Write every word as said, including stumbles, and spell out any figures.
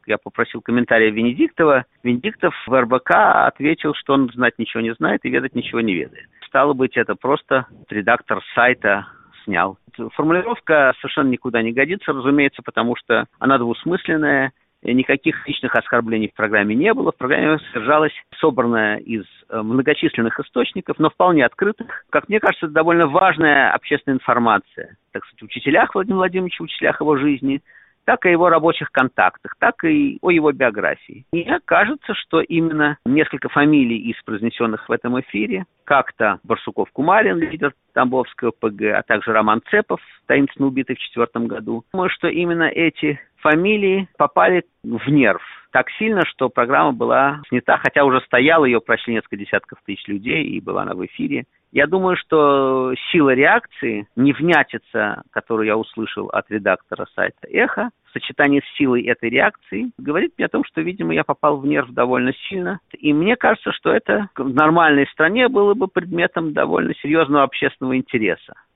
я попросил комментария Венедиктова. Венедиктов в эр бэ ка ответил, что он знать ничего не знает и ведать ничего не ведает. Стало быть, это просто редактор сайта снял. Формулировка совершенно никуда не годится, разумеется, потому что она двусмысленная. Никаких личных оскорблений в программе не было. В программе содержалась собранная из многочисленных источников, но вполне открытых. Как мне кажется, это довольно важная общественная информация. Так сказать, о учителях Владимира Владимировича, учителях его жизни, так и о его рабочих контактах, так и о его биографии. Мне кажется, что именно несколько фамилий из произнесенных в этом эфире, как-то Барсуков-Кумарин, лидер Тамбовского пэ гэ, а также Роман Цепов, таинственно убитый в четвертом году. Думаю, что именно эти фамилии попали в нерв так сильно, что программа была снята, хотя уже стояла, ее прочли несколько десятков тысяч людей, и была она в эфире. Я думаю, что сила реакции, невнятица, которую я услышал от редактора сайта «Эхо», в сочетании с силой этой реакции, говорит мне о том, что, видимо, я попал в нерв довольно сильно. И мне кажется, что это в нормальной стране было бы предметом довольно серьезного общественного интереса.